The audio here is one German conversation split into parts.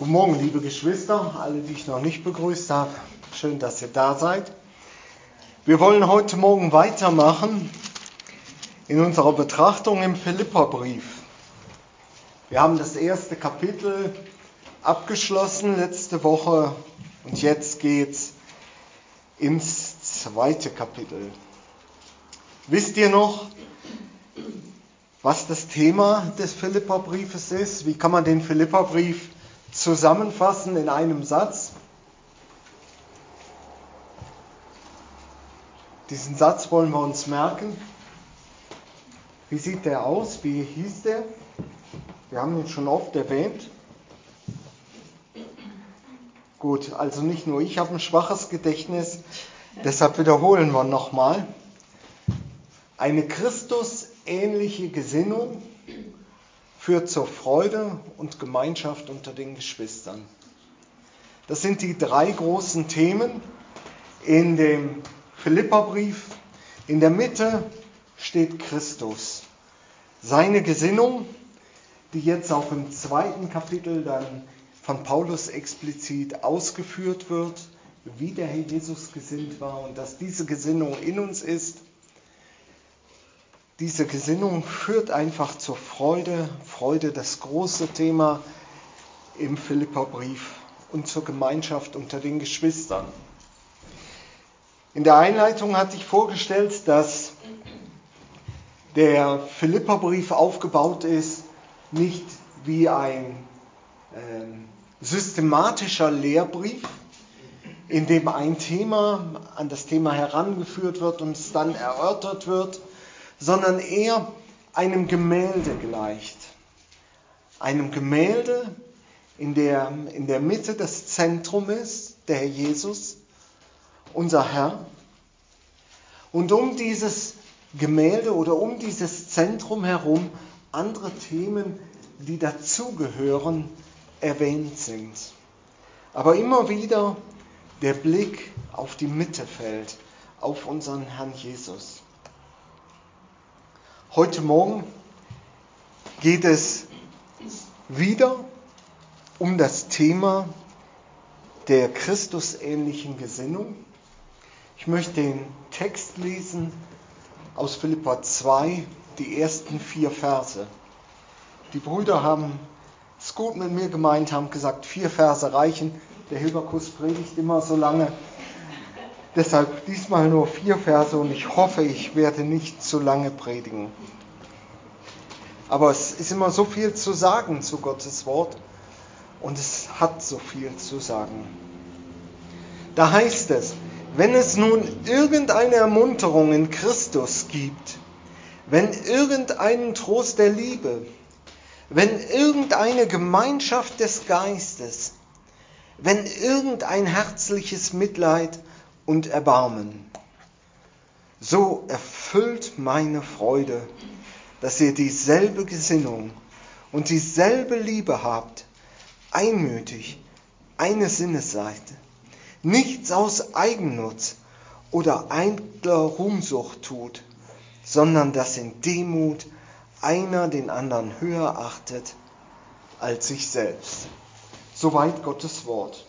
Guten Morgen, liebe Geschwister, alle, die ich noch nicht begrüßt habe. Schön, dass ihr da seid. Wir wollen heute Morgen weitermachen in unserer Betrachtung im Philipperbrief. Wir haben das erste Kapitel abgeschlossen letzte Woche und jetzt geht's ins zweite Kapitel. Wisst ihr noch, was das Thema des Philipperbriefes ist? Wie kann man den Philipperbrief zusammenfassen in einem Satz? Diesen Satz wollen wir uns merken. Wie sieht der aus? Wie hieß der? Wir haben ihn schon oft erwähnt. Gut, also nicht nur ich habe ein schwaches Gedächtnis, deshalb wiederholen wir nochmal. Eine Christusähnliche Gesinnung führt zur Freude und Gemeinschaft unter den Geschwistern. Das sind die drei großen Themen in dem Philipperbrief. In der Mitte steht Christus. Seine Gesinnung, die jetzt auch im zweiten Kapitel dann von Paulus explizit ausgeführt wird, wie der Herr Jesus gesinnt war und dass diese Gesinnung in uns ist. Diese Gesinnung führt einfach zur Freude, das große Thema im Philipperbrief und zur Gemeinschaft unter den Geschwistern. In der Einleitung hatte ich vorgestellt, dass der Philipperbrief aufgebaut ist, nicht wie ein systematischer Lehrbrief, in dem ein Thema an das Thema herangeführt wird und es dann erörtert wird, sondern eher einem Gemälde gleicht. Einem Gemälde, in der Mitte das Zentrum ist, der Herr Jesus, unser Herr. Und um dieses Gemälde oder um dieses Zentrum herum andere Themen, die dazugehören, erwähnt sind. Aber immer wieder der Blick auf die Mitte fällt, auf unseren Herrn Jesus. Heute Morgen geht es wieder um das Thema der Christusähnlichen Gesinnung. Ich möchte den Text lesen aus Philipper 2, die ersten 4 Verse. Die Brüder haben es gut mit mir gemeint, haben gesagt, 4 Verse reichen. Der Hilberkus predigt immer so lange. Deshalb diesmal nur 4 Verse und ich hoffe, ich werde nicht zu lange predigen. Aber es ist immer so viel zu sagen zu Gottes Wort und es hat so viel zu sagen. Da heißt es, wenn es nun irgendeine Ermunterung in Christus gibt, wenn irgendeinen Trost der Liebe, wenn irgendeine Gemeinschaft des Geistes, wenn irgendein herzliches Mitleid und Erbarmen, so erfüllt meine Freude, dass ihr dieselbe Gesinnung und dieselbe Liebe habt, einmütig, eine Sinnes seid, nichts aus Eigennutz oder eitler Ruhmsucht tut, sondern dass in Demut einer den anderen höher achtet als sich selbst. Soweit Gottes Wort.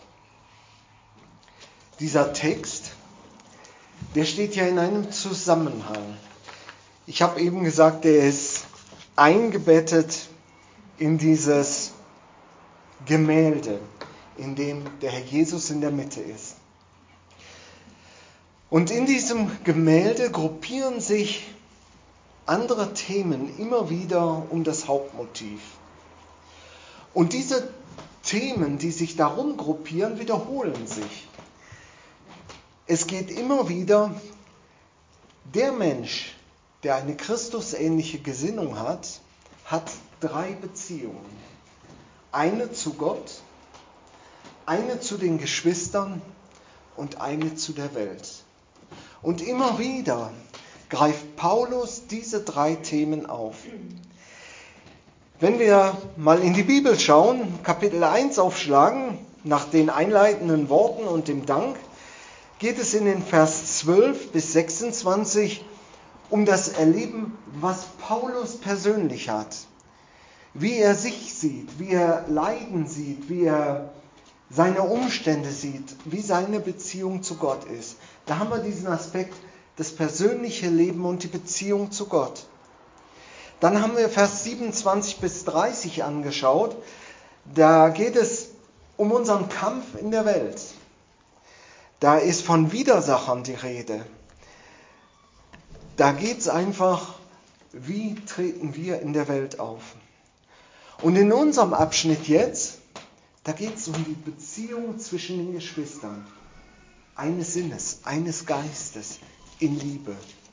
Dieser Text, der steht ja in einem Zusammenhang. Ich habe eben gesagt, der ist eingebettet in dieses Gemälde, in dem der Herr Jesus in der Mitte ist. Und in diesem Gemälde gruppieren sich andere Themen immer wieder um das Hauptmotiv. Und diese Themen, die sich darum gruppieren, wiederholen sich. Es geht immer wieder, der Mensch, der eine Christusähnliche Gesinnung hat 3 Beziehungen. Eine zu Gott, eine zu den Geschwistern und eine zu der Welt. Und immer wieder greift Paulus diese 3 Themen auf. Wenn wir mal in die Bibel schauen, Kapitel 1 aufschlagen, nach den einleitenden Worten und dem Dank, geht es in den Vers 12 bis 26 um das Erleben, was Paulus persönlich hat. wie er sich sieht, wie er Leiden sieht, wie er seine Umstände sieht, wie seine Beziehung zu Gott ist. Da haben wir diesen Aspekt, das persönliche Leben und die Beziehung zu Gott. Dann haben wir Vers 27 bis 30 angeschaut. Da geht es um unseren Kampf in der Welt. Da ist von Widersachern die Rede. Da geht es einfach, wie treten wir in der Welt auf. Und in unserem Abschnitt jetzt, da geht es um die Beziehung zwischen den Geschwistern. Eines Sinnes, eines Geistes, in Liebe.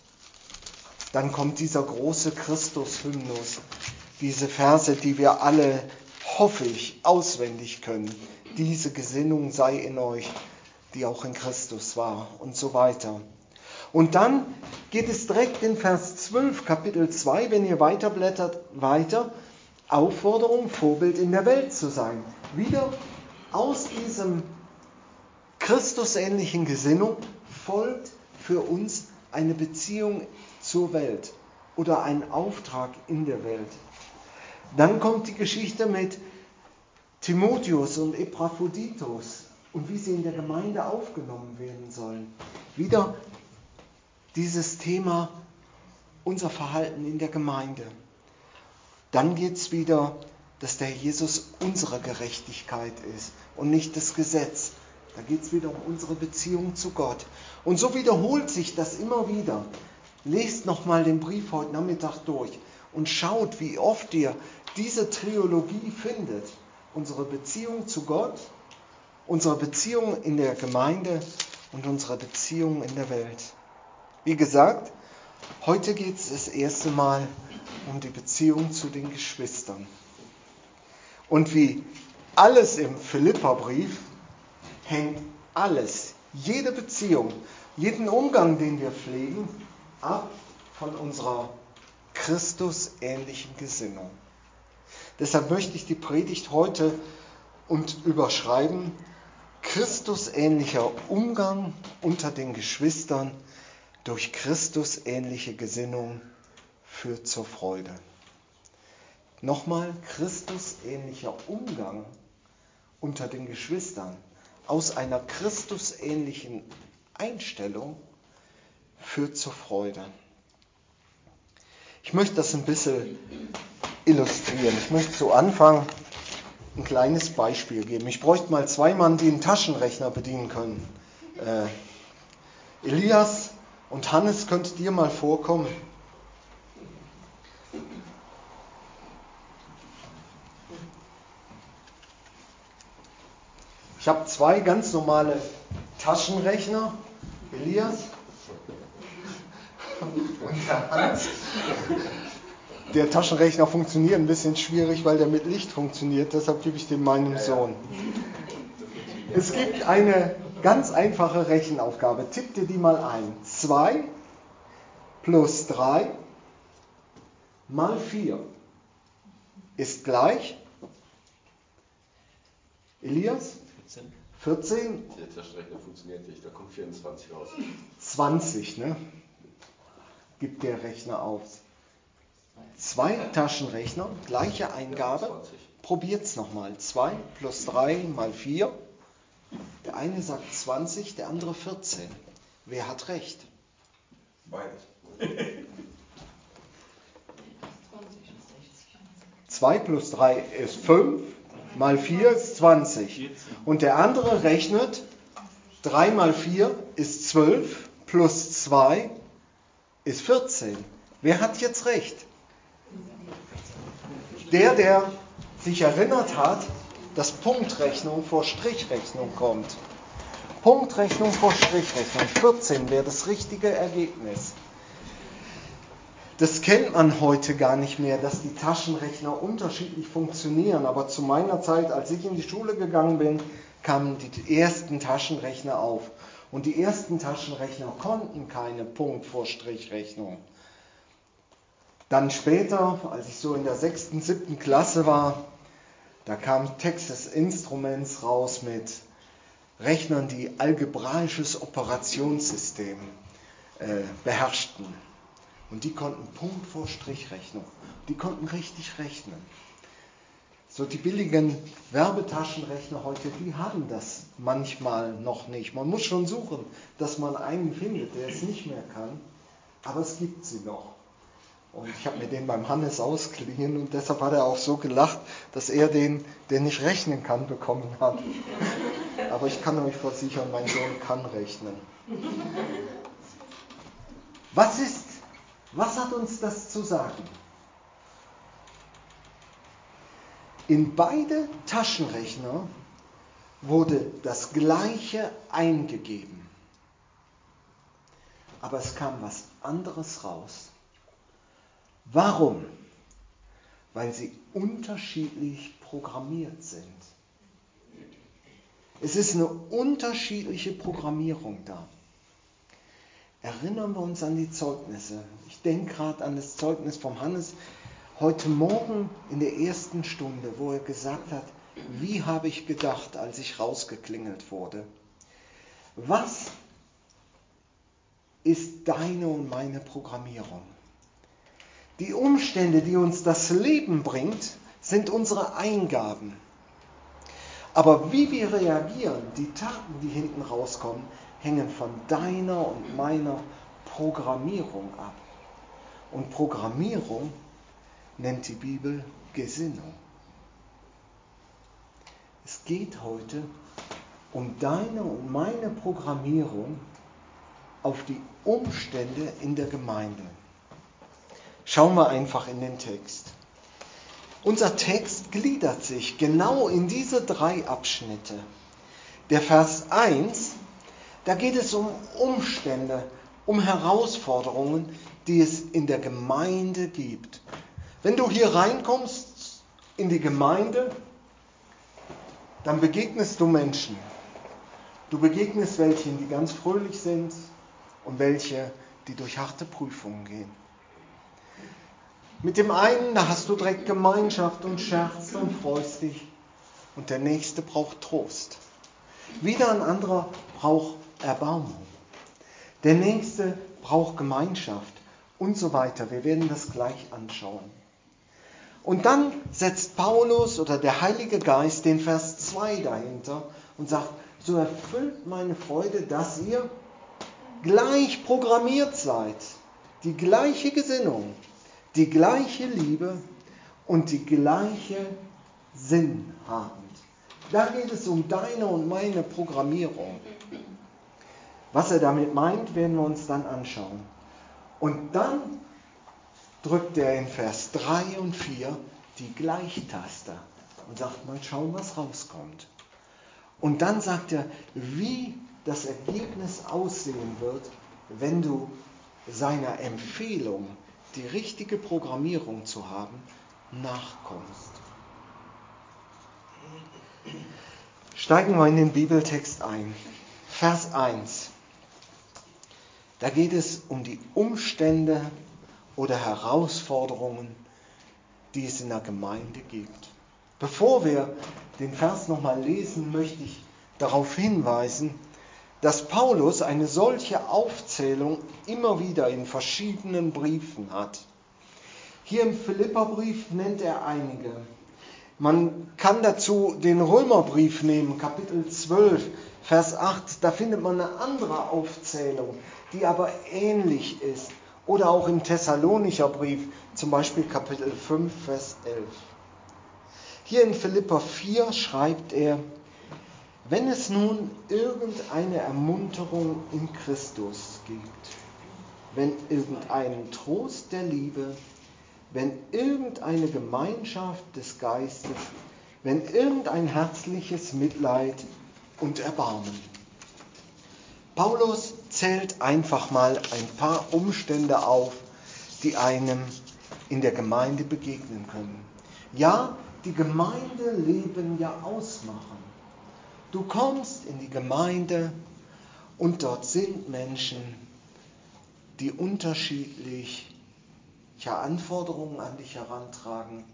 Dann kommt dieser große Christus-Hymnus, diese Verse, die wir alle, hoffe ich, auswendig können. Diese Gesinnung sei in euch, die auch in Christus war und so weiter. Und dann geht es direkt in Vers 12, Kapitel 2, wenn ihr weiterblättert, weiter, Aufforderung, Vorbild in der Welt zu sein. Wieder aus diesem christusähnlichen Gesinnung folgt für uns eine Beziehung zur Welt oder ein Auftrag in der Welt. Dann kommt die Geschichte mit Timotheus und Epaphroditus und wie sie in der Gemeinde aufgenommen werden sollen. Wieder dieses Thema, unser Verhalten in der Gemeinde. Dann geht es wieder, dass der Jesus unsere Gerechtigkeit ist und nicht das Gesetz. Da geht es wieder um unsere Beziehung zu Gott. Und so wiederholt sich das immer wieder. Lest nochmal den Brief heute Nachmittag durch und schaut, wie oft ihr diese Trilogie findet. Unsere Beziehung zu Gott, unsere Beziehung in der Gemeinde und unsere Beziehung in der Welt. Wie gesagt, heute geht es das erste Mal um die Beziehung zu den Geschwistern. Und wie alles im Philipperbrief hängt alles, jede Beziehung, jeden Umgang, den wir pflegen, ab von unserer Christusähnlichen Gesinnung. Deshalb möchte ich die Predigt heute überschreiben: Christusähnlicher Umgang unter den Geschwistern durch Christusähnliche Gesinnung führt zur Freude. Nochmal, Christusähnlicher Umgang unter den Geschwistern aus einer Christusähnlichen Einstellung führt zur Freude. Ich möchte das ein bisschen illustrieren. Ich möchte zu Anfang ein kleines Beispiel geben. Ich bräuchte mal 2 Mann, die einen Taschenrechner bedienen können. Elias und Hannes, könntet ihr mal vorkommen? Ich habe 2 ganz normale Taschenrechner. Elias und der Hans. Der Taschenrechner funktioniert ein bisschen schwierig, weil der mit Licht funktioniert. Deshalb gebe ich den meinem Sohn. Es gibt eine ganz einfache Rechenaufgabe. Tipp dir die mal ein. 2 plus 3 mal 4 ist gleich. Elias? 14. Der Taschenrechner funktioniert nicht, da kommt 24 raus. 20, ne? Gibt der Rechner auf. 2 Taschenrechner, gleiche Eingabe. Probiert's nochmal. 2 plus 3 mal 4. Der eine sagt 20, der andere 14. Wer hat recht? Beides. 2 plus 3 ist 5, mal 4 ist 20. Und der andere rechnet, 3 mal 4 ist 12, plus 2 ist 14. Wer hat jetzt recht? Der sich erinnert hat, dass Punktrechnung vor Strichrechnung kommt. Punktrechnung vor Strichrechnung. 14 wäre das richtige Ergebnis. Das kennt man heute gar nicht mehr, dass die Taschenrechner unterschiedlich funktionieren. Aber zu meiner Zeit, als ich in die Schule gegangen bin, kamen die ersten Taschenrechner auf. Und die ersten Taschenrechner konnten keine Punkt vor Strichrechnung. Dann später, als ich so in der 6., 7. Klasse war, da kam Texas Instruments raus mit Rechnern, die algebraisches Operationssystem beherrschten. Und die konnten Punkt vor Strichrechnung. Die konnten richtig rechnen. So die billigen Werbetaschenrechner heute, die haben das manchmal noch nicht. Man muss schon suchen, dass man einen findet, der es nicht mehr kann. Aber es gibt sie noch. Und ich habe mir den beim Hannes ausgeliehen und deshalb hat er auch so gelacht, dass er den, der nicht rechnen kann, bekommen hat. Aber ich kann euch versichern, mein Sohn kann rechnen. Was hat uns das zu sagen? In beide Taschenrechner wurde das Gleiche eingegeben. Aber es kam was anderes raus. Warum? Weil sie unterschiedlich programmiert sind. Es ist eine unterschiedliche Programmierung da. Erinnern wir uns an die Zeugnisse. Ich denke gerade an das Zeugnis vom Hannes heute Morgen in der ersten Stunde, wo er gesagt hat, wie habe ich gedacht, als ich rausgeklingelt wurde? Was ist deine und meine Programmierung? Die Umstände, die uns das Leben bringt, sind unsere Eingaben. Aber wie wir reagieren, die Taten, die hinten rauskommen, hängen von deiner und meiner Programmierung ab. Und Programmierung nennt die Bibel Gesinnung. Es geht heute um deine und meine Programmierung auf die Umstände in der Gemeinde. Schauen wir einfach in den Text. Unser Text gliedert sich genau in diese 3 Abschnitte. Der Vers 1, da geht es um Umstände, um Herausforderungen, die es in der Gemeinde gibt. Wenn du hier reinkommst in die Gemeinde, dann begegnest du Menschen. Du begegnest welchen, die ganz fröhlich sind und welche, die durch harte Prüfungen gehen. Mit dem einen, da hast du direkt Gemeinschaft und scherzt und freust dich. Und der nächste braucht Trost. Wieder ein anderer braucht Erbarmung. Der nächste braucht Gemeinschaft und so weiter. Wir werden das gleich anschauen. Und dann setzt Paulus oder der Heilige Geist den Vers 2 dahinter und sagt, so erfüllt meine Freude, dass ihr gleich programmiert seid. Die gleiche Gesinnung, die gleiche Liebe und die gleiche Sinnhabend. Da geht es um deine und meine Programmierung. Was er damit meint, werden wir uns dann anschauen. Und dann drückt er in Vers 3 und 4 die Gleichtaste und sagt, mal schauen, was rauskommt. Und dann sagt er, wie das Ergebnis aussehen wird, wenn du seiner Empfehlung, die richtige Programmierung zu haben, nachkommst. Steigen wir in den Bibeltext ein. Vers 1. Da geht es um die Umstände oder Herausforderungen, die es in der Gemeinde gibt. Bevor wir den Vers nochmal lesen, möchte ich darauf hinweisen, dass Paulus eine solche Aufzählung immer wieder in verschiedenen Briefen hat. Hier im Philipperbrief nennt er einige. Man kann dazu den Römerbrief nehmen, Kapitel 12, Vers 8. Da findet man eine andere Aufzählung, die aber ähnlich ist. Oder auch im Thessalonicher Brief, zum Beispiel Kapitel 5, Vers 11. Hier in Philipper 4 schreibt er, wenn es nun irgendeine Ermunterung in Christus gibt, wenn irgendeinen Trost der Liebe, wenn irgendeine Gemeinschaft des Geistes, wenn irgendein herzliches Mitleid und Erbarmen. Paulus zählt einfach mal ein paar Umstände auf, die einem in der Gemeinde begegnen können. Ja, die Gemeindeleben ja ausmachen. Du kommst in die Gemeinde und dort sind Menschen, die unterschiedliche Anforderungen an dich herantragen,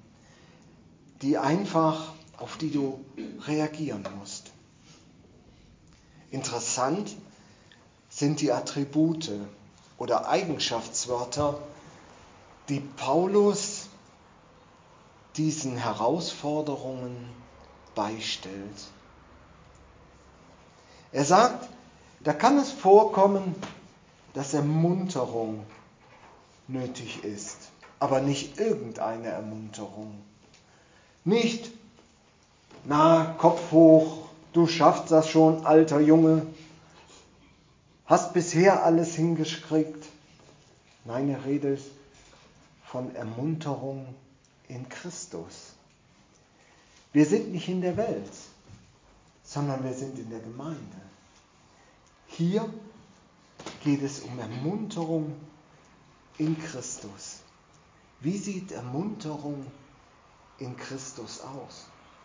auf die du reagieren musst. Interessant sind die Attribute oder Eigenschaftswörter, die Paulus diesen Herausforderungen beistellt. Er sagt, da kann es vorkommen, dass Ermunterung nötig ist, aber nicht irgendeine Ermunterung. Nicht, na, Kopf hoch, du schaffst das schon, alter Junge, hast bisher alles hingekriegt. Nein, er redet von Ermunterung in Christus. Wir sind nicht in der Welt, sondern wir sind in der Gemeinde. Hier geht es um Ermunterung in Christus. Wie sieht Ermunterung in Christus aus?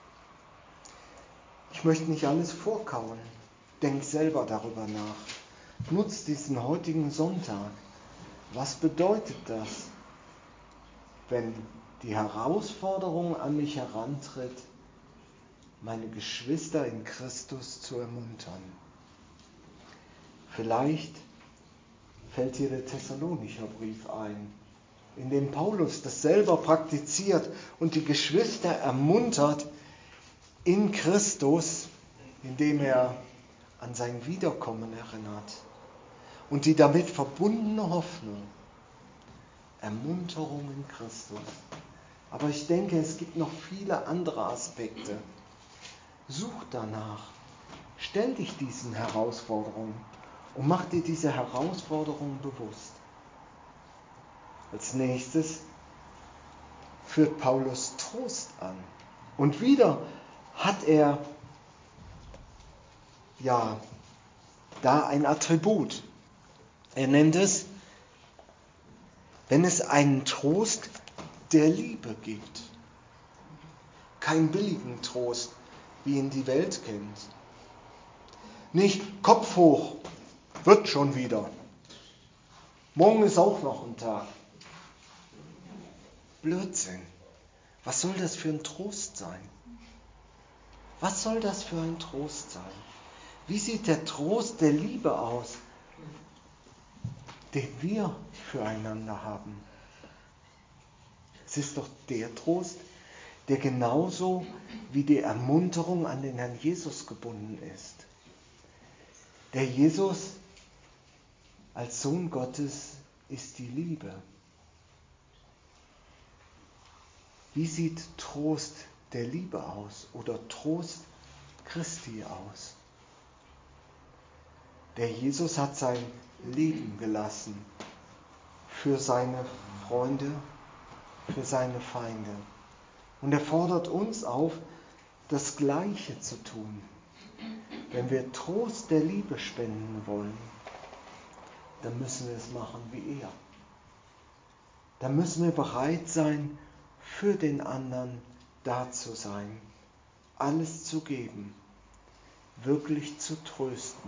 Ich möchte nicht alles vorkauen. Denk selber darüber nach. Nutzt diesen heutigen Sonntag. Was bedeutet das, wenn die Herausforderung an mich herantritt, meine Geschwister in Christus zu ermuntern? Vielleicht fällt dir der Thessalonicher Brief ein, in dem Paulus das selber praktiziert und die Geschwister ermuntert in Christus, indem er an sein Wiederkommen erinnert und die damit verbundene Hoffnung, Ermunterung in Christus. Aber ich denke, es gibt noch viele andere Aspekte. Such danach, stell dich diesen Herausforderungen und mach dir diese Herausforderung bewusst. Als nächstes führt Paulus Trost an. Und wieder hat er da ein Attribut. Er nennt es, wenn es einen Trost der Liebe gibt. Keinen billigen Trost, wie ihn die Welt kennt. Nicht Kopf hoch, wird schon wieder. Morgen ist auch noch ein Tag. Blödsinn. Was soll das für ein Trost sein? Was soll das für ein Trost sein? Wie sieht der Trost der Liebe aus, den wir füreinander haben? Es ist doch der Trost, der genauso wie die Ermunterung an den Herrn Jesus gebunden ist. Der Jesus als Sohn Gottes ist die Liebe. Wie sieht Trost der Liebe aus oder Trost Christi aus? Der Jesus hat sein Leben gelassen für seine Freunde, für seine Feinde. Und er fordert uns auf, das Gleiche zu tun. Wenn wir Trost der Liebe spenden wollen, dann müssen wir es machen wie er. Dann müssen wir bereit sein, für den anderen da zu sein, alles zu geben, wirklich zu trösten.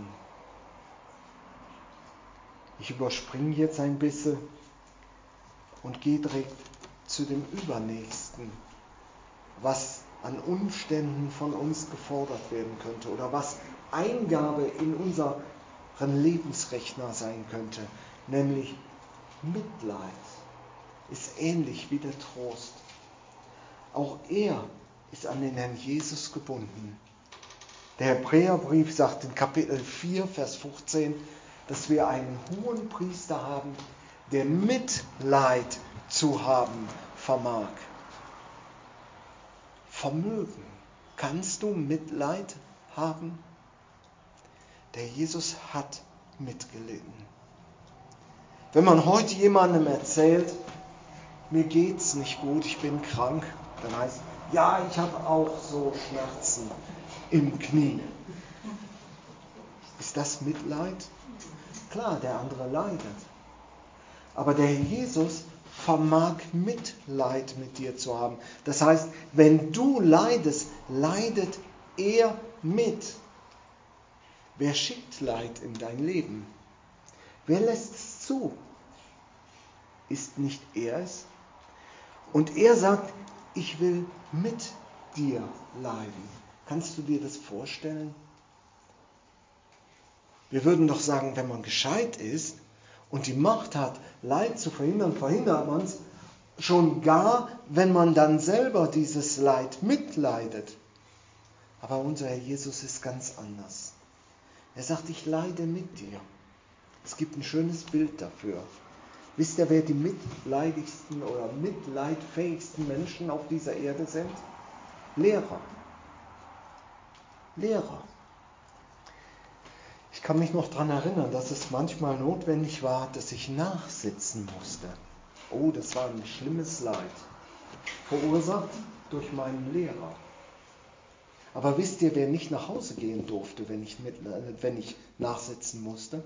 Ich überspringe jetzt ein bisschen und gehe direkt zu dem Übernächsten, was an Umständen von uns gefordert werden könnte oder was Eingabe in unseren Lebensrechner sein könnte, nämlich Mitleid ist ähnlich wie der Trost. Auch er ist an den Herrn Jesus gebunden. Der Hebräerbrief sagt in Kapitel 4, Vers 15, dass wir einen hohen Priester haben, der Mitleid zu haben vermag. Vermögen. Kannst du Mitleid haben? Der Jesus hat mitgelitten. Wenn man heute jemandem erzählt, mir geht's nicht gut, ich bin krank, dann heißt, ja, ich habe auch so Schmerzen im Knie. Ist das Mitleid? Klar, der andere leidet. Aber der Jesus vermag Mitleid mit dir zu haben. Das heißt, wenn du leidest, leidet er mit. Wer schickt Leid in dein Leben? Wer lässt es zu? Ist nicht er es? Und er sagt, ich will mit dir leiden. Kannst du dir das vorstellen? Wir würden doch sagen, wenn man gescheit ist und die Macht hat, Leid zu verhindern, verhindert man es Schon gar, wenn man dann selber dieses Leid mitleidet. Aber unser Herr Jesus ist ganz anders. Er sagt, ich leide mit dir. Es gibt ein schönes Bild dafür. Wisst ihr, wer die mitleidigsten oder mitleidfähigsten Menschen auf dieser Erde sind? Lehrer. Lehrer. Ich kann mich noch daran erinnern, dass es manchmal notwendig war, dass ich nachsitzen musste. Oh, das war ein schlimmes Leid. Verursacht durch meinen Lehrer. Aber wisst ihr, wer nicht nach Hause gehen durfte, wenn ich nachsitzen musste?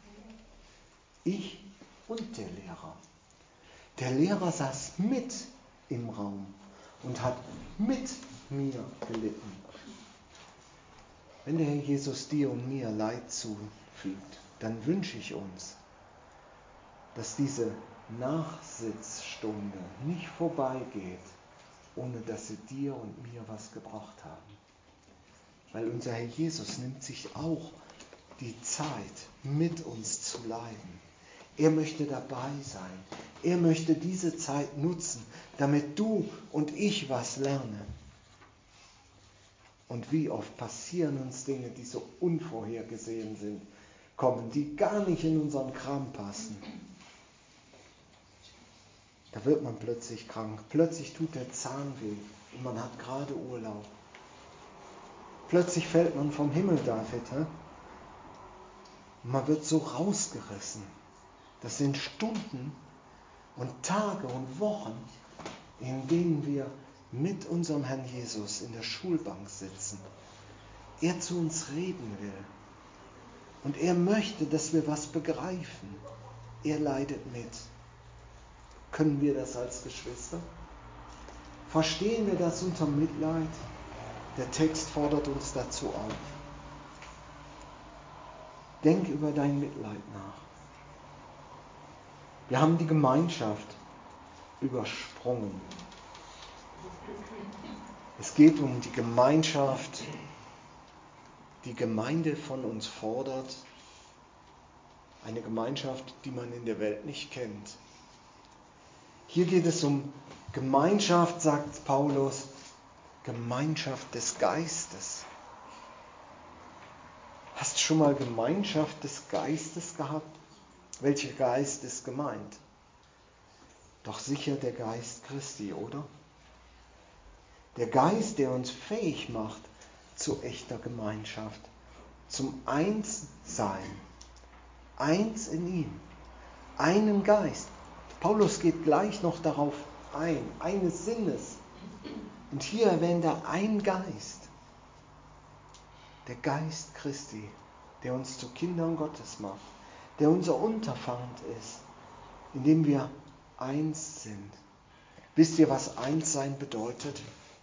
Ich und der Lehrer. Der Lehrer saß mit im Raum und hat mit mir gelitten. Wenn der Herr Jesus dir und mir Leid zufügt, dann wünsche ich uns, dass diese Nachsitzstunde nicht vorbeigeht, ohne dass sie dir und mir was gebracht haben. Weil unser Herr Jesus nimmt sich auch die Zeit, mit uns zu leiden. Er möchte dabei sein. Er möchte diese Zeit nutzen, damit du und ich was lernen. Und wie oft passieren uns Dinge, die so unvorhergesehen sind, kommen, die gar nicht in unseren Kram passen. Da wird man plötzlich krank. Plötzlich tut der Zahn weh und man hat gerade Urlaub. Plötzlich fällt man vom Himmel, David. Man wird so rausgerissen. Das sind Stunden und Tage und Wochen, in denen wir mit unserem Herrn Jesus in der Schulbank sitzen. Er zu uns reden will. Und er möchte, dass wir was begreifen. Er leidet mit. Können wir das als Geschwister? Verstehen wir das unter Mitleid? Der Text fordert uns dazu auf. Denk über dein Mitleid nach. Wir haben die Gemeinschaft übersprungen. Es geht um die Gemeinschaft, die Gemeinde von uns fordert. Eine Gemeinschaft, die man in der Welt nicht kennt. Hier geht es um Gemeinschaft, sagt Paulus, Gemeinschaft des Geistes. Hast du schon mal Gemeinschaft des Geistes gehabt? Welcher Geist ist gemeint? Doch sicher der Geist Christi, oder? Der Geist, der uns fähig macht zu echter Gemeinschaft, zum Einssein, eins in ihm, einen Geist. Paulus geht gleich noch darauf ein, eines Sinnes. Und hier erwähnt er ein Geist, der Geist Christi, der uns zu Kindern Gottes macht, der unser Unterpfand ist, in dem wir eins sind. Wisst ihr, was Einssein bedeutet?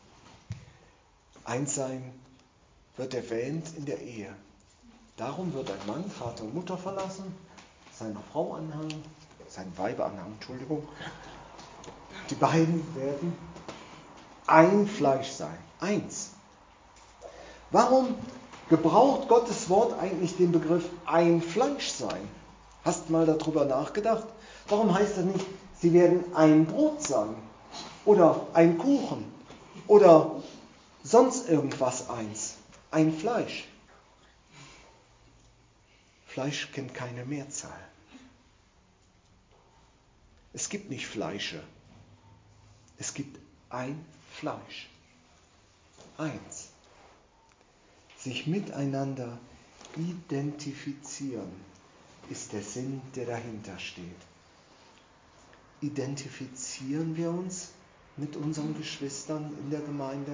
Einssein wird erwähnt in der Ehe. Darum wird ein Mann Vater und Mutter verlassen, seiner Frau anhangen, sein Weibe anhangen, Entschuldigung. Die beiden werden ein Fleisch sein. Eins. Warum gebraucht Gottes Wort eigentlich den Begriff ein Fleisch sein? Hast du mal darüber nachgedacht? Warum heißt das nicht, sie werden ein Brot sein? Oder ein Kuchen? Oder sonst irgendwas eins? Ein Fleisch. Fleisch kennt keine Mehrzahl. Es gibt nicht Fleische. Es gibt ein Fleisch. Eins. Sich miteinander identifizieren ist der Sinn, der dahinter steht. Identifizieren wir uns mit unseren Geschwistern in der Gemeinde?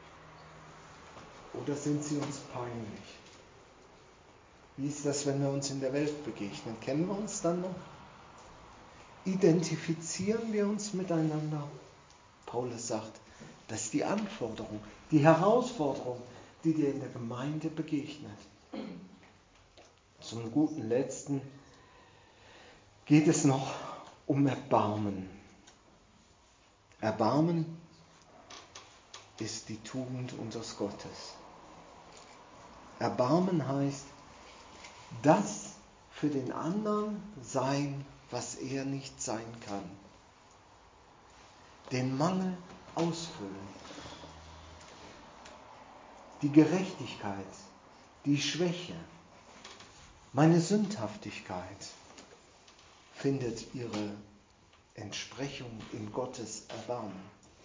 Oder sind sie uns peinlich? Wie ist das, wenn wir uns in der Welt begegnen? Kennen wir uns dann noch? Identifizieren wir uns miteinander? Paulus sagt, das ist die Anforderung, die Herausforderung, die dir in der Gemeinde begegnet. Zum guten Letzten geht es noch um Erbarmen. Erbarmen ist die Tugend unseres Gottes. Erbarmen heißt, das für den anderen sein, was er nicht sein kann. den Mangel ausfüllen. Die Gerechtigkeit, die Schwäche, meine Sündhaftigkeit findet ihre Entsprechung in Gottes Erbarmen.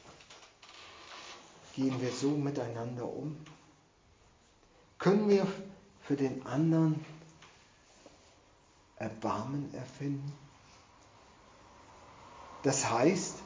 Gehen wir so miteinander um? Können wir für den anderen Erbarmen erfinden? Das heißt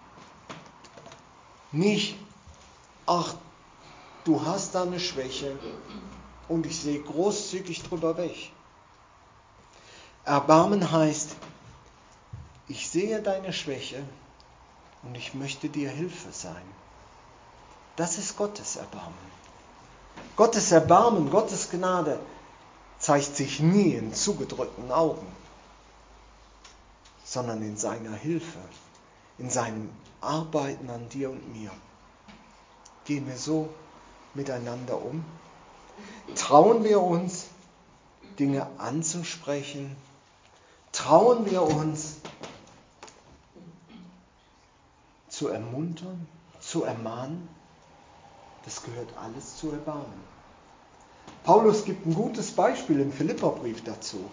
nicht, ach, du hast da eine Schwäche und ich sehe großzügig drüber weg. Erbarmen heißt, ich sehe deine Schwäche und ich möchte dir Hilfe sein. Das ist Gottes Erbarmen. Gottes Erbarmen, Gottes Gnade zeigt sich nie in zugedrückten Augen, sondern in seiner Hilfe, in seinem Arbeiten an dir und mir. Gehen wir so miteinander um? Trauen wir uns, Dinge anzusprechen? Trauen wir uns, zu ermuntern, zu ermahnen? Das gehört alles zu Erbarmen. Paulus gibt ein gutes Beispiel im Philipperbrief dazu.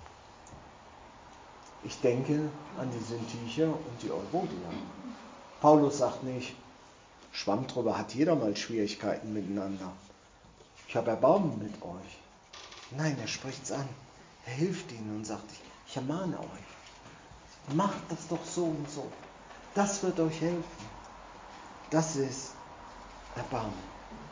Ich denke an die Syntyche und die Euvodia. Paulus sagt nicht, Schwamm drüber, hat jeder mal Schwierigkeiten miteinander. Ich habe Erbarmen mit euch. Nein, er spricht es an. Er hilft ihnen und sagt, ich ermahne euch. Macht das doch so und so. Das wird euch helfen. Das ist Erbarmen.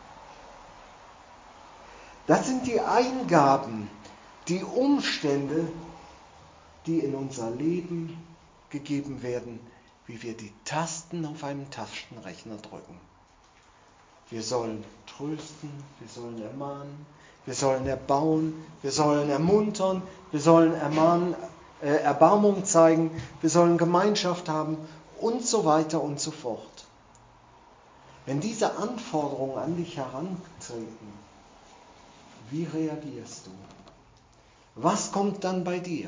Das sind die Eingaben, die Umstände, die in unser Leben gegeben werden, wie wir die Tasten auf einem Tastenrechner drücken. Wir sollen trösten, wir sollen ermahnen, wir sollen erbauen, wir sollen ermuntern, wir sollen Erbarmung zeigen, wir sollen Gemeinschaft haben und so weiter und so fort. Wenn diese Anforderungen an dich herantreten, wie reagierst du? Was kommt dann bei dir?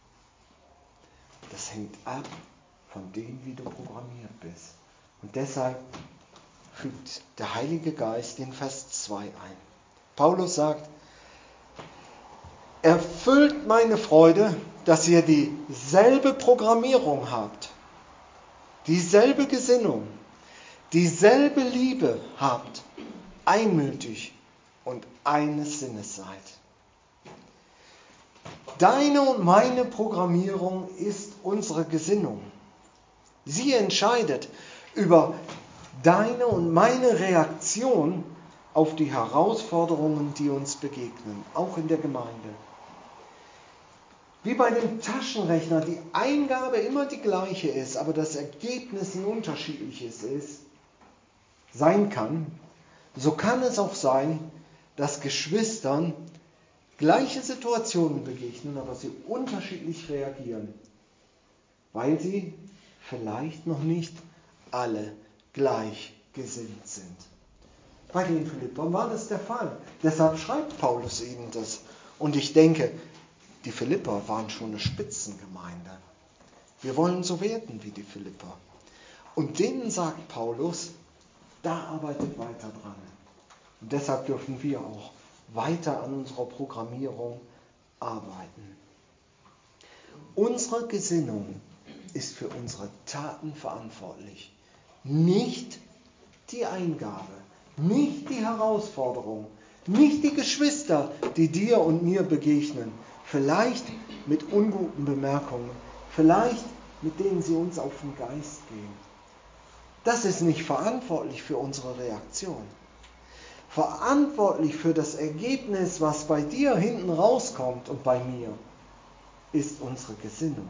Das hängt ab von dem, wie du programmiert bist. Und deshalb fügt der Heilige Geist in Vers 2 ein. Paulus sagt, erfüllt meine Freude, dass ihr dieselbe Programmierung habt, dieselbe Gesinnung, dieselbe Liebe habt, einmütig und eines Sinnes seid. Deine und meine Programmierung ist unsere Gesinnung. Sie entscheidet über deine und meine Reaktion auf die Herausforderungen, die uns begegnen, auch in der Gemeinde. Wie bei dem Taschenrechner die Eingabe immer die gleiche ist, aber das Ergebnis ein unterschiedliches sein kann, so kann es auch sein, dass Geschwistern gleiche Situationen begegnen, aber sie unterschiedlich reagieren, weil sie vielleicht noch nicht alle gleichgesinnt sind. Bei den Philippern war das der Fall. Deshalb schreibt Paulus ihnen das. Und ich denke, die Philipper waren schon eine Spitzengemeinde. Wir wollen so werden wie die Philipper. Und denen sagt Paulus, da arbeitet weiter dran. Und deshalb dürfen wir auch weiter an unserer Programmierung arbeiten. Unsere Gesinnung ist für unsere Taten verantwortlich. Nicht die Eingabe, nicht die Herausforderung, nicht die Geschwister, die dir und mir begegnen. Vielleicht mit unguten Bemerkungen, vielleicht mit denen sie uns auf den Geist gehen. Das ist nicht verantwortlich für unsere Reaktion. Verantwortlich für das Ergebnis, was bei dir hinten rauskommt und bei mir, ist unsere Gesinnung.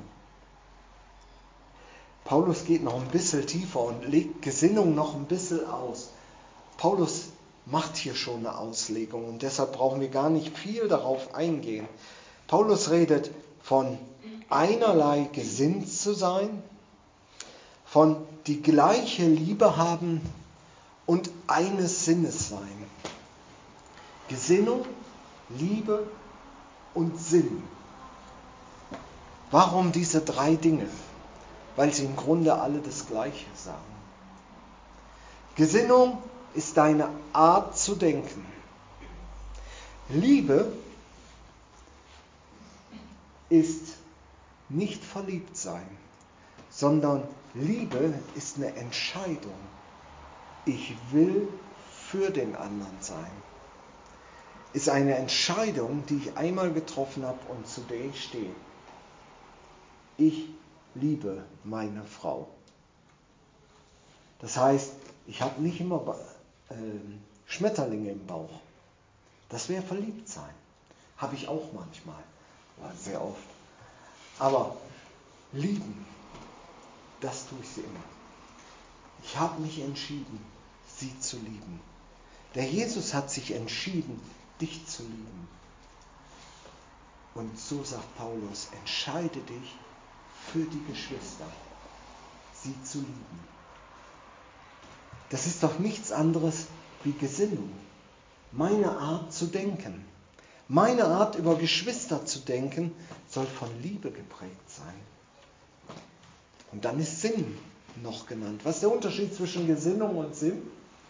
Paulus geht noch ein bisschen tiefer und legt Gesinnung noch ein bisschen aus. Paulus macht hier schon eine Auslegung und deshalb brauchen wir gar nicht viel darauf eingehen. Paulus redet von einerlei gesinnt zu sein, von die gleiche Liebe haben und eines Sinnes sein. Gesinnung, Liebe und Sinn. Warum diese drei Dinge? Weil sie im Grunde alle das Gleiche sagen. Gesinnung ist deine Art zu denken. Liebe ist nicht verliebt sein, sondern Liebe ist eine Entscheidung. Ich will für den anderen sein. Ist eine Entscheidung, die ich einmal getroffen habe und zu der ich stehe. Ich liebe meine Frau. Das heißt, ich habe nicht immer Schmetterlinge im Bauch. Das wäre verliebt sein. Habe ich auch manchmal, oder sehr oft. Aber lieben, das tue ich sie immer. Ich habe mich entschieden, sie zu lieben. Der Jesus hat sich entschieden, dich zu lieben. Und so sagt Paulus, entscheide dich für die Geschwister, sie zu lieben. Das ist doch nichts anderes wie Gesinnung. Meine Art zu denken, meine Art über Geschwister zu denken, soll von Liebe geprägt sein. Und dann ist Sinn noch genannt. Was ist der Unterschied zwischen Gesinnung und Sinn?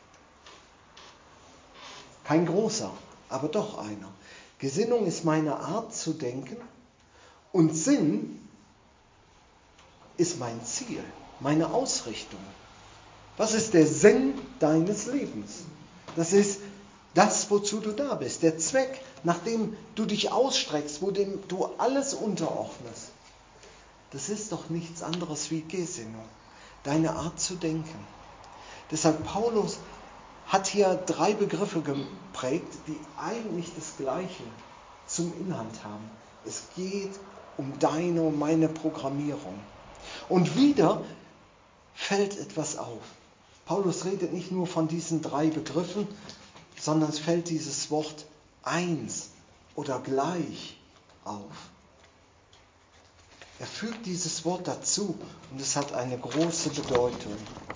Kein großer, aber doch einer. Gesinnung ist meine Art zu denken und Sinn ist mein Ziel, meine Ausrichtung. Was ist der Sinn deines Lebens? Das ist das, wozu du da bist, der Zweck, nach dem du dich ausstreckst, wo dem du alles unterordnest. Das ist doch nichts anderes wie Gesinnung, deine Art zu denken. Deshalb Paulus hat hier 3 Begriffe geprägt, die eigentlich das Gleiche zum Inhalt haben. Es geht um deine und meine Programmierung. Und wieder fällt etwas auf. Paulus redet nicht nur von diesen 3 Begriffen, sondern es fällt dieses Wort eins oder gleich auf. Er fügt dieses Wort dazu und es hat eine große Bedeutung.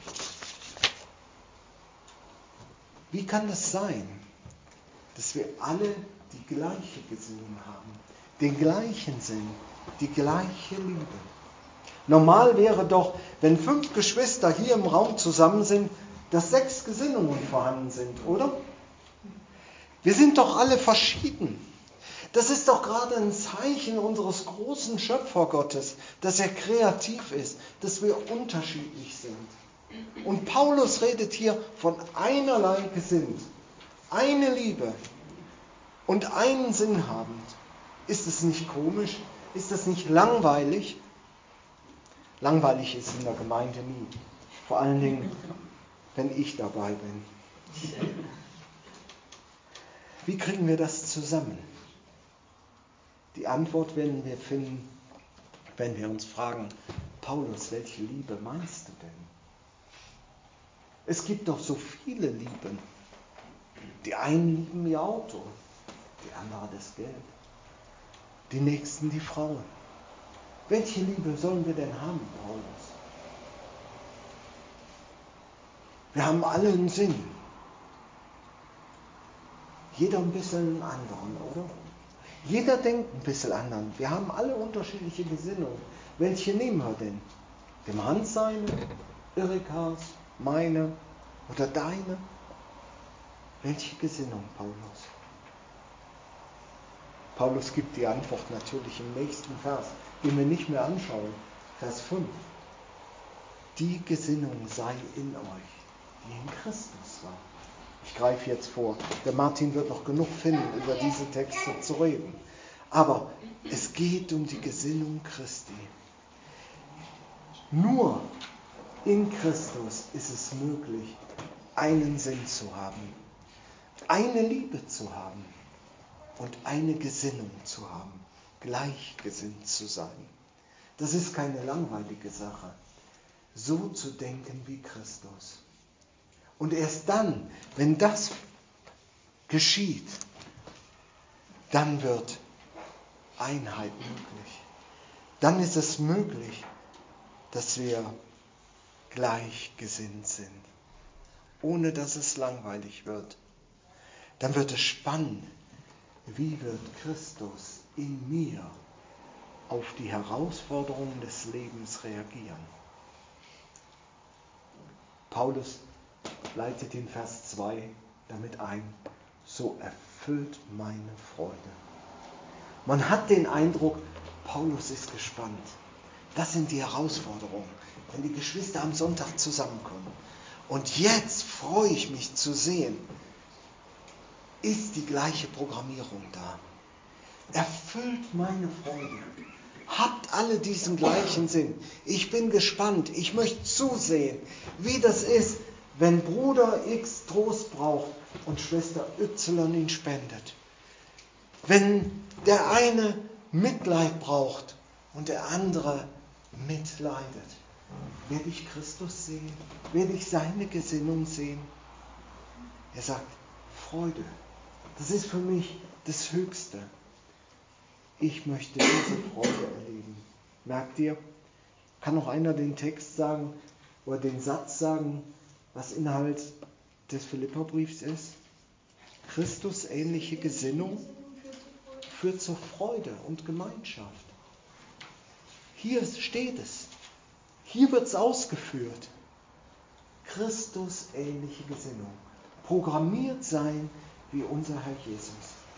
Wie kann das sein, dass wir alle die gleiche Gesinnung haben, den gleichen Sinn, die gleiche Liebe? Normal wäre doch, wenn 5 Geschwister hier im Raum zusammen sind, dass 6 Gesinnungen vorhanden sind, oder? Wir sind doch alle verschieden. Das ist doch gerade ein Zeichen unseres großen Schöpfergottes, dass er kreativ ist, dass wir unterschiedlich sind. Und Paulus redet hier von einerlei gesinnt, eine Liebe und einen Sinn habend. Ist es nicht komisch? Ist es nicht langweilig? Langweilig ist in der Gemeinde nie. Vor allen Dingen, wenn ich dabei bin. Wie kriegen wir das zusammen? Die Antwort werden wir finden, wenn wir uns fragen, Paulus, welche Liebe meinst du denn? Es gibt doch so viele Lieben. Die einen lieben ihr Auto, die anderen das Geld, die nächsten die Frauen. Welche Liebe sollen wir denn haben, Paulus? Wir haben alle einen Sinn. Jeder ein bisschen einen anderen, oder? Jeder denkt ein bisschen anderen. Wir haben alle unterschiedliche Gesinnungen. Welche nehmen wir denn? Dem Hans seine, Erikas, meine oder deine? Welche Gesinnung, Paulus? Paulus gibt die Antwort natürlich im nächsten Vers, den wir nicht mehr anschauen. Vers 5. Die Gesinnung sei in euch, die in Christus war. Ich greife jetzt vor. Der Martin wird noch genug finden, über diese Texte zu reden. Aber es geht um die Gesinnung Christi. Nur in Christus ist es möglich, einen Sinn zu haben, eine Liebe zu haben und eine Gesinnung zu haben, gleichgesinnt zu sein. Das ist keine langweilige Sache, so zu denken wie Christus. Und erst dann, wenn das geschieht, dann wird Einheit möglich. Dann ist es möglich, dass wir gleichgesinnt sind, ohne dass es langweilig wird. Dann wird es spannend. Wie wird Christus in mir auf die Herausforderungen des Lebens reagieren? Paulus leitet den Vers 2 damit ein. So erfüllt meine Freude. Man hat den Eindruck, Paulus ist gespannt. Das sind die Herausforderungen, wenn die Geschwister am Sonntag zusammenkommen. Und jetzt freue ich mich zu sehen, ist die gleiche Programmierung da. Erfüllt meine Freude. Habt alle diesen gleichen Sinn. Ich bin gespannt. Ich möchte zusehen, wie das ist, wenn Bruder X Trost braucht und Schwester Y ihn spendet. Wenn der eine Mitleid braucht und der andere mitleidet. Werde ich Christus sehen? Werde ich seine Gesinnung sehen? Er sagt, Freude. Das ist für mich das Höchste. Ich möchte diese Freude erleben. Merkt ihr? Kann noch einer den Text sagen oder den Satz sagen, was Inhalt des Philipperbriefs ist? Christus ähnliche Gesinnung führt zur Freude und Gemeinschaft. Hier steht es. Hier wird es ausgeführt. Christus ähnliche Gesinnung. Programmiert sein wie unser Herr Jesus.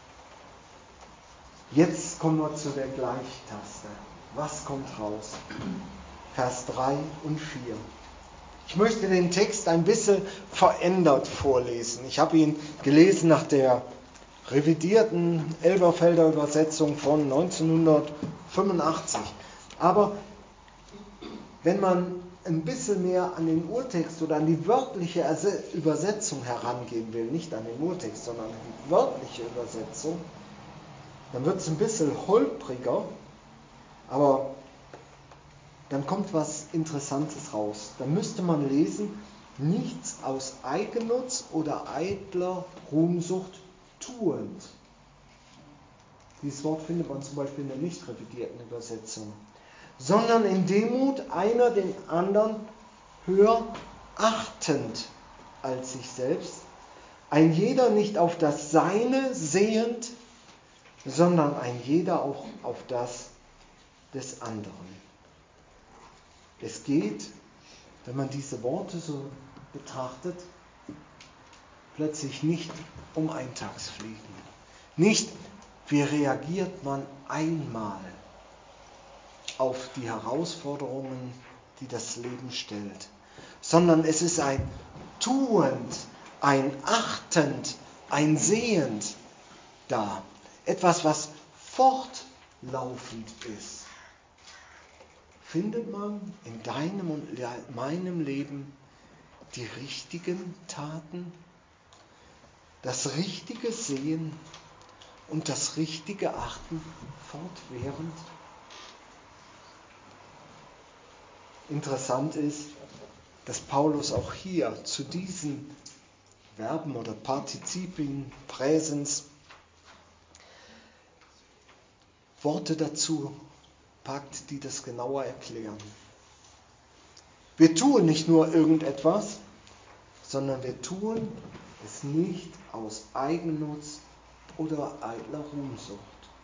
Jetzt kommen wir zu der Gleichtaste. Was kommt raus? Vers 3 und 4. Ich möchte den Text ein bisschen verändert vorlesen. Ich habe ihn gelesen nach der revidierten Elberfelder Übersetzung von 1985. Aber wenn man ein bisschen mehr an den Urtext oder an die wörtliche Übersetzung herangehen will, nicht an den Urtext, sondern an die wörtliche Übersetzung, dann wird es ein bisschen holpriger, aber dann kommt was Interessantes raus. Dann müsste man lesen, nichts aus Eigennutz oder eitler Ruhmsucht tuend. Dieses Wort findet man zum Beispiel in der nicht revidierten Übersetzung. Sondern in Demut einer den anderen höher achtend als sich selbst, ein jeder nicht auf das Seine sehend, sondern ein jeder auch auf das des anderen. Es geht, wenn man diese Worte so betrachtet, plötzlich nicht um Eintagsfliegen. Nicht, wie reagiert man einmal auf die Herausforderungen, die das Leben stellt, sondern es ist ein Tuend, ein Achtend, ein Sehend da. Etwas, was fortlaufend ist. Findet man in deinem und meinem Leben die richtigen Taten, das richtige Sehen und das richtige Achten fortwährend? Interessant ist, dass Paulus auch hier zu diesen Verben oder Partizipien, Präsens, Worte dazu packt, die das genauer erklären. Wir tun nicht nur irgendetwas, sondern wir tun es nicht aus Eigennutz oder eitler Ruhmsucht.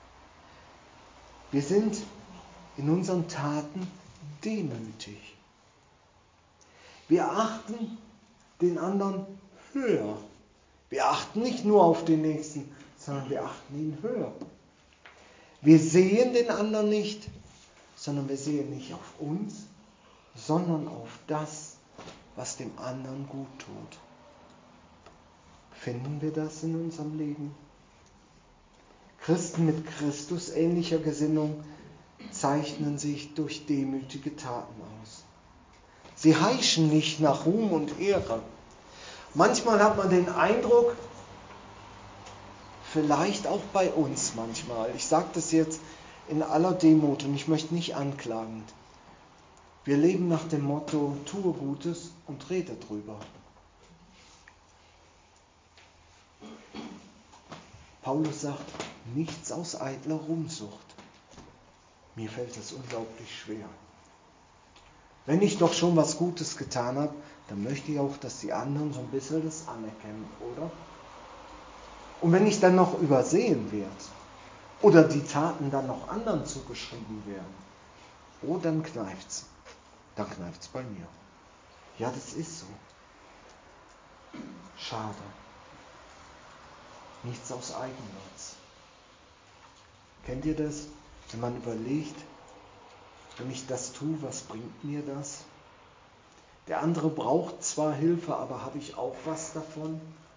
Wir sind in unseren Taten demütig. Wir achten den anderen höher. Wir achten nicht nur auf den Nächsten, sondern wir achten ihn höher. Wir sehen den anderen nicht, sondern wir sehen nicht auf uns, sondern auf das, was dem anderen gut tut. Finden wir das in unserem Leben? Christen mit Christusähnlicher Gesinnung zeichnen sich durch demütige Taten aus. Sie heischen nicht nach Ruhm und Ehre. Manchmal hat man den Eindruck, vielleicht auch bei uns manchmal, ich sage das jetzt in aller Demut und ich möchte nicht anklagend, wir leben nach dem Motto, tue Gutes und rede drüber. Paulus sagt, nichts aus eitler Ruhmsucht. Mir fällt das unglaublich schwer. Wenn ich doch schon was Gutes getan habe, dann möchte ich auch, dass die anderen so ein bisschen das anerkennen, oder? Und wenn ich dann noch übersehen werde oder die Taten dann noch anderen zugeschrieben werden, oh, dann kneift's. Dann kneift's bei mir. Ja, das ist so. Schade. Nichts aus Eigennutz. Kennt ihr das? Wenn man überlegt, wenn ich das tue, was bringt mir das? Der andere braucht zwar Hilfe, aber habe ich auch was davon?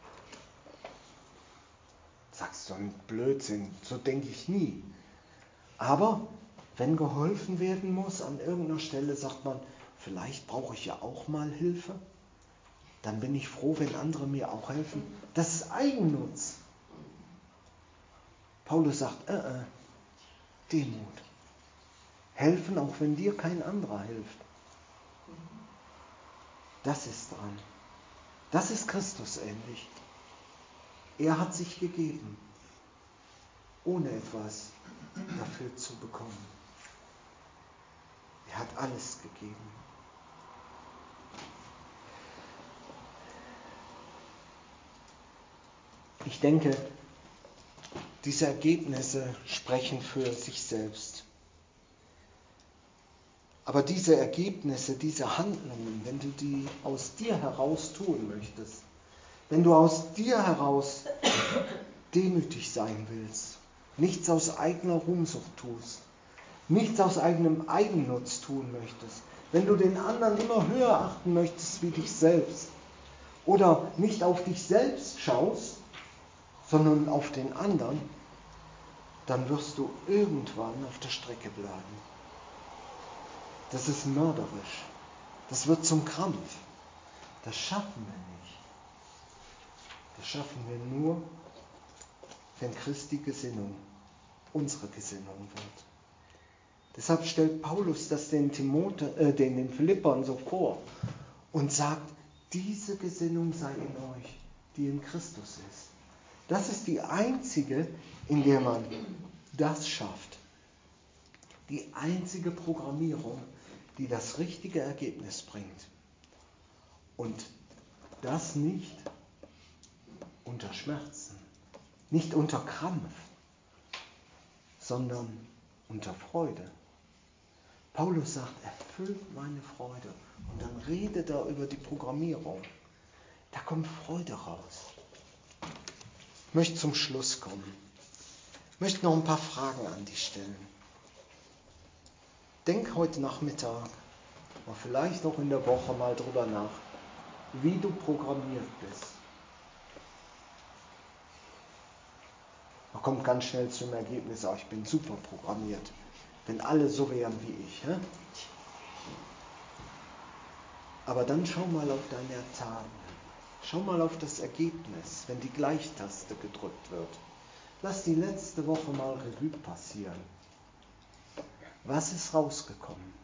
Sagst du, ein Blödsinn, so denke ich nie. Aber wenn geholfen werden muss, an irgendeiner Stelle sagt man, vielleicht brauche ich ja auch mal Hilfe. Dann bin ich froh, wenn andere mir auch helfen. Das ist Eigennutz. Paulus sagt, Demut. Helfen, auch wenn dir kein anderer hilft. Das ist dran. Das ist Christus ähnlich. Er hat sich gegeben, ohne etwas dafür zu bekommen. Er hat alles gegeben. Ich denke, diese Ergebnisse sprechen für sich selbst. Aber diese Ergebnisse, diese Handlungen, wenn du die aus dir heraus tun möchtest, wenn du aus dir heraus demütig sein willst, nichts aus eigener Ruhmsucht tust, nichts aus eigenem Eigennutz tun möchtest, wenn du den anderen immer höher achten möchtest wie dich selbst oder nicht auf dich selbst schaust, sondern auf den anderen, dann wirst du irgendwann auf der Strecke bleiben. Das ist mörderisch. Das wird zum Krampf. Das schaffen wir nicht. Das schaffen wir nur, wenn Christi Gesinnung unsere Gesinnung wird. Deshalb stellt Paulus das den Philippern so vor und sagt, diese Gesinnung sei in euch, die in Christus ist. Das ist die einzige, in der man das schafft. Die einzige Programmierung, die das richtige Ergebnis bringt. Und das nicht unter Schmerzen, nicht unter Krampf, sondern unter Freude. Paulus sagt, erfüllt meine Freude. Und dann redet er über die Programmierung. Da kommt Freude raus. Ich möchte zum Schluss kommen. Ich möchte noch ein paar Fragen an dich stellen. Denk heute Nachmittag, oder vielleicht auch in der Woche mal drüber nach, wie du programmiert bist. Man kommt ganz schnell zum Ergebnis, ich bin super programmiert, wenn alle so wären wie ich. He? Aber dann schau mal auf deine Taten. Schau mal auf das Ergebnis, wenn die Gleichtaste gedrückt wird. Lass die letzte Woche mal Revue passieren. Was ist rausgekommen?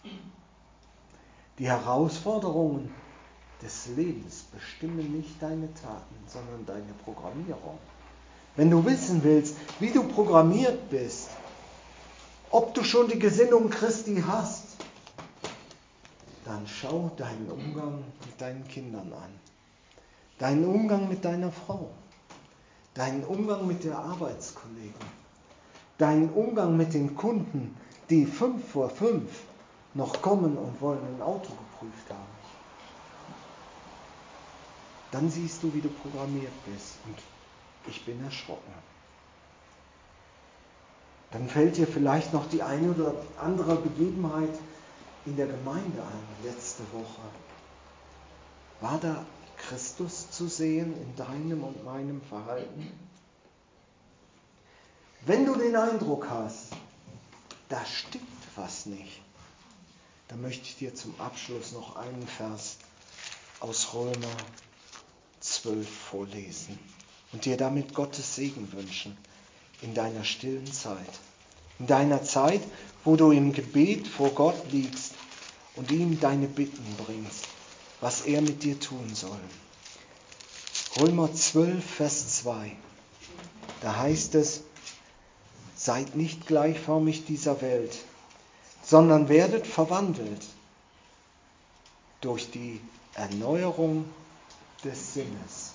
Die Herausforderungen des Lebens bestimmen nicht deine Taten, sondern deine Programmierung. Wenn du wissen willst, wie du programmiert bist, ob du schon die Gesinnung Christi hast, dann schau deinen Umgang mit deinen Kindern an. Deinen Umgang mit deiner Frau. Deinen Umgang mit der Arbeitskollegen. Deinen Umgang mit den Kunden, die 5:05 noch kommen und wollen ein Auto geprüft haben. Dann siehst du, wie du programmiert bist. Und ich bin erschrocken. Dann fällt dir vielleicht noch die eine oder andere Begebenheit in der Gemeinde ein, letzte Woche. War da Christus zu sehen in deinem und meinem Verhalten? Wenn du den Eindruck hast, da stimmt was nicht, dann möchte ich dir zum Abschluss noch einen Vers aus Römer 12 vorlesen und dir damit Gottes Segen wünschen in deiner stillen Zeit. In deiner Zeit, wo du im Gebet vor Gott liegst und ihm deine Bitten bringst, was er mit dir tun soll. Römer 12, Vers 2. Da heißt es, seid nicht gleichförmig dieser Welt, sondern werdet verwandelt durch die Erneuerung des Sinnes.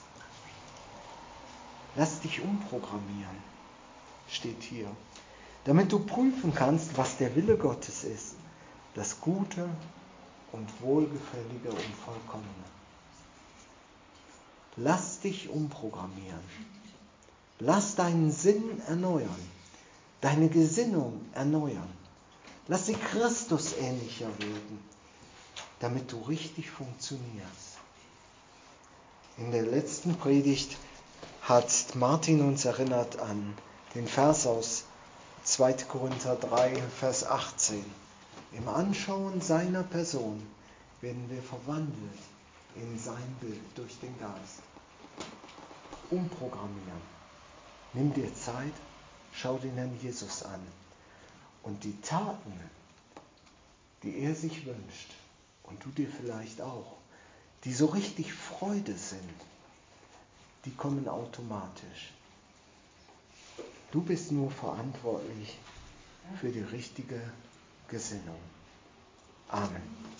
Lass dich umprogrammieren, steht hier, damit du prüfen kannst, was der Wille Gottes ist, das Gute und Wohlgefällige und Vollkommene. Lass dich umprogrammieren. Lass deinen Sinn erneuern, deine Gesinnung erneuern. Lass sie Christus ähnlicher werden, damit du richtig funktionierst. In der letzten Predigt hat Martin uns erinnert an den Vers aus 2. Korinther 3, Vers 18. Im Anschauen seiner Person werden wir verwandelt in sein Bild durch den Geist. Umprogrammieren. Nimm dir Zeit, schau den Herrn Jesus an. Und die Taten, die er sich wünscht, und du dir vielleicht auch, die so richtig Freude sind, die kommen automatisch. Du bist nur verantwortlich für die richtige Gesinnung. Amen.